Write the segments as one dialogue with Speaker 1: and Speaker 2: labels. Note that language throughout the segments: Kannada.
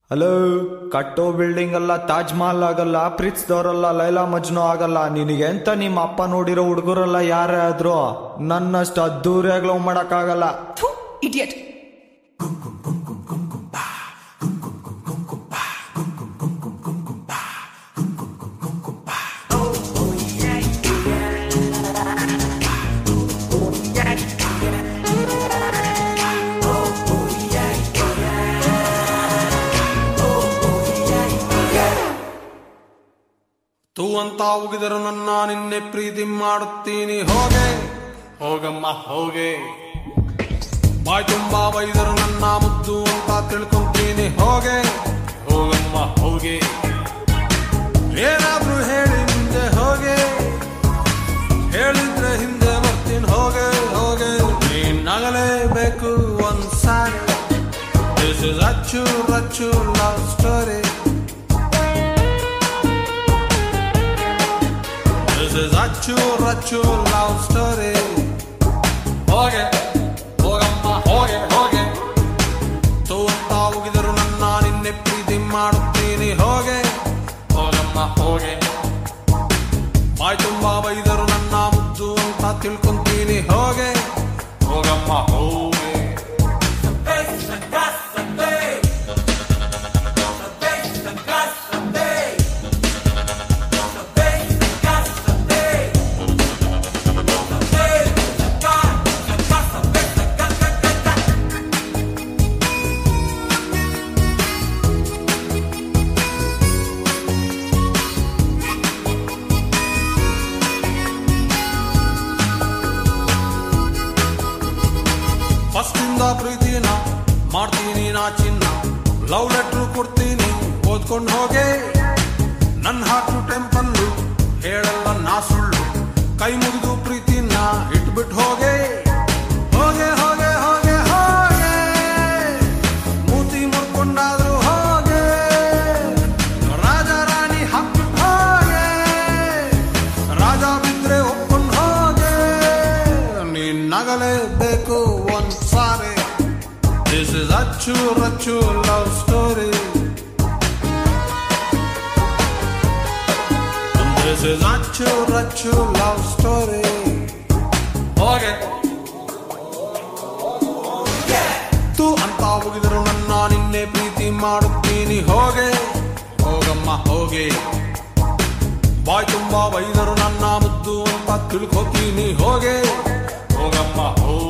Speaker 1: ಹಲೋ, ಕಟ್ಟೋ ಬಿಲ್ಡಿಂಗ್ ಅಲ್ಲ, ತಾಜ್ ಮಹಲ್ ಆಗಲ್ಲ, ಪ್ರೀತಿಸಿದವರಲ್ಲ, ಲೈಲಾ ಮಜ್ನು ಆಗಲ್ಲ. ನಿನಗೆ ಎಂತ ನಿಮ್ಮ ಅಪ್ಪ ನೋಡಿರೋ ಹುಡುಗರಲ್ಲ ಯಾರೇ ಆದ್ರೂ ನನ್ನಷ್ಟು ಅದ್ದೂರಿಯಾಗಿ ಲವ್ ಮಾಡಕ್ಕಾಗಲ್ಲ.
Speaker 2: ಇಡಿಯಟ್.
Speaker 3: ತೂ ಅಂತ ಉಗಿದರು ನನ್ನ ನಿನ್ನೆ ಪ್ರೀತಿ ಮಾಡುತ್ತೀನಿ, ಹೋಗೆ ಹೋಗಮ್ಮ ಹೋಗೆ. ಬಾಯ್ ತುಂಬಾ ಬೈದರು ನನ್ನ ಮುದ್ದು ಅಂತ ತಿಳ್ಕೊಂತೀನಿ, ಹೋಗೆ ಹೋಗಮ್ಮ ಹೋಗೆ. ಏನಾದ್ರೂ ಹೇಳಿ ಮುಂದೆ ಹೋಗೆ, ಹೇಳಿದ್ರೆ ಹಿಂದೆ ಬರ್ತೀನಿ, ಹೋಗೆ ಹೋಗೆ. ನೀನಾಗಲೇಬೇಕು ಒಂದ್ಸಾರಿ, this is Achchu Rachchu love story. This is Achchu love story. ಹೋಗೆ ಹೋಗಮ್ಮ ಹೋಗೆ ಹೋಗೆ. ತೂ ಅಂತ ಹೋಗಿದರು ನನ್ನ ನಿನ್ನೆ ಪ್ರೀತಿ ಮಾಡುತ್ತೀನಿ, ಹೋಗೆ ಹೋಗಮ್ಮ ಹೋಗೆ. ಬಾಯ್ ತುಂಬಾ ಬೈದರು ನನ್ನ ಮುದ್ದು ಅಂತ ತಿಳ್ಕೊಂತೀನಿ, ಹೋಗೆ ಹೋಗಮ್ಮ ಹೋಗೆ. ಫಸ್ಟಿಂದ ಪ್ರೀತಿನ ಮಾಡ್ತೀನಿ ನಾ ಚಿನ್ನ, ಲವ್ ಲೆಟ್ರು ಕೊಡ್ತೀನಿ ಓದ್ಕೊಂಡು ಹೋಗೆ. ನನ್ನ ಹಾರ್ಟು ಟೆಂಪಲ್ಲು ಹೇಳಲ್ಲ ನಾ ಸುಳ್ಳು, ಕೈ ಮುಗಿದು ಪ್ರೀತಿನ ಇಟ್ಬಿಟ್ಟು ಹೋಗೆ ಹೋಗೆ ಹೋಗೆ ಹೋಗೆ ಹೋಗೆ. ಮೂತಿ ಮುರ್ಕೊಂಡಾದ್ರು ಹೋಗೆ, ರಾಜ ರಾಣಿ ಹಾಕ್ಬಿಟ್ಟು ಹೋಗೆ, ರಾಜ ಬಿದ್ರೆ ಒಪ್ಕೊಂಡು ಹೋಗೆ. ನೀನ್ ನಗಲೇಬೇಕು ಒಂದ್ಸಾರಿ, this is Achchu Rachchu love story. This is Achchu Rachchu love story. ಹೋಗೆ ತೂ ಅಂತ ಹೋಗಿದರು ನನ್ನ ನಿನ್ನೆ ಪ್ರೀತಿ ಮಾಡುತ್ತೀನಿ, ಹೋಗೆ ಹೋಗಮ್ಮ ಹೋಗೆ. ಬಾಯ್ ತುಂಬಾ ಬೈದರು ನನ್ನ ಮುದ್ದು ಅಂತ ತಿಳ್ಕೊತೀನಿ, ಹೋಗೆ ಹೋಗಮ್ಮ ಹೋಗೆ.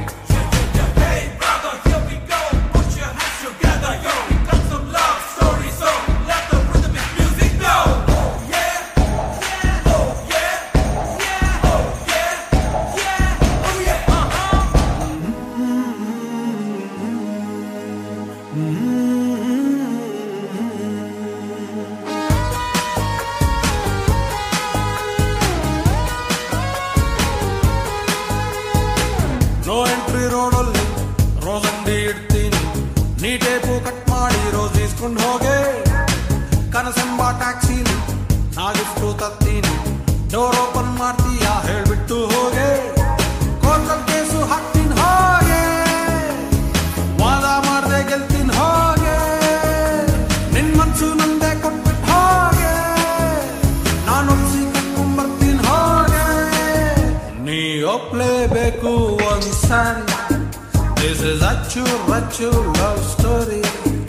Speaker 3: ನೋ ಎಂಟ್ರಿ ರೋಡಲ್ಲಿ ರೋಸ್ ಅಂಗಡಿ ಇಡ್ತೀನಿ, ನೀ ಟೇಪು ಕಟ್ ಮಾಡಿ ರೋಸ್ ಇಸ್ಕೊಂಡು ಹೋಗೆ. ಕನಸೆಂಬ ಟ್ಯಾಕ್ಸಿಲಿ ನಾಗಿಷ್ಟು ತತ್ತೀನಿ, ಡೋರ್ ಓಪನ್ ಮಾಡ್ತೀಯ ಹೇಳ್ಬಿಟ್ಟು ಹೋಗೆ. ಕೋರ್ಟಲ್ ಕೇಸು ಹಾಕ್ತೀನಿ ಹೋಗೆ, ವಾದ ಮಾಡ್ದೆ ಗೆಲ್ತೀನಿ ಹೋಗೆ. ನಿನ್ ಮನ್ಸು ನಂದೆ ಕೊಟ್ಬಿಟ್ಟು ಹೋಗೆ, ನಾನು ಒಪ್ಸಿ ಕಟ್ಕೊಂಡ್ಬರ್ತೀನಿ ಹೋಗೆ. ನೀ ಒಪ್ಲೇಬೇಕು ಒಂದ್ಸಾರಿ, this is Achchu Rachchu love story.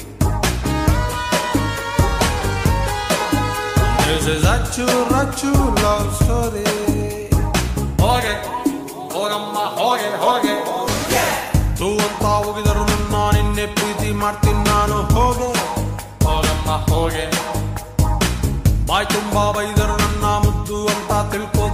Speaker 3: This is Achchu Rachchu love story. ಹೋಗೆ ಹೋಗಮ್ಮ ಹೋಗೆ ಹೋಗೆ. ತೂ ಅಂತ ಹೋಗಿದರು ನನ್ನ ನಿನ್ನೆ ಪ್ರೀತಿ ಮಾಡ್ತೀನಿ ನಾನು, ಹೋಗೆ ಹೋಗಮ್ಮ ಹೋಗೆ. ಬಾಯ್ ತುಂಬಾ ಬೈದರು ನನ್ನ ಮುದ್ದು ಅಂತ ತಿಳ್ಕೊ